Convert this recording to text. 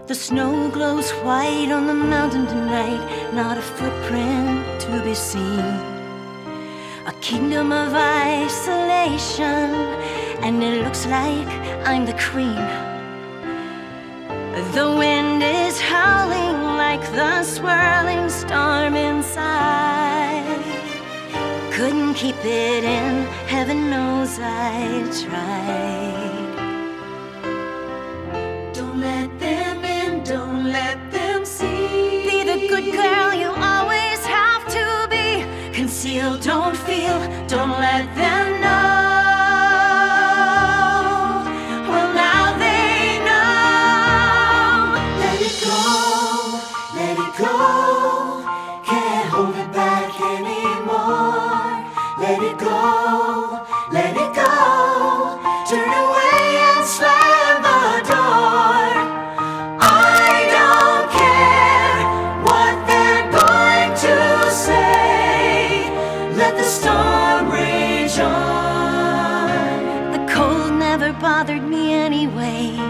The snow glows white on the mountain tonight, not a footprint to be seen. A kingdom of isolation, and it looks like I'm the queen. The wind is howling like the swirling storm inside. Couldn't keep it in, heaven knows I tried. Don't let them in, don't let them see. Be the good girl you always have to be. Conceal, don't feel, don't let them know. Well, now they know. Let it go, let it go. Can't hold it back anymore. Let it go, let it go. Turn away and slam the door. I don't care what they're going to say. Let the storm rage on. The cold never bothered me anyway.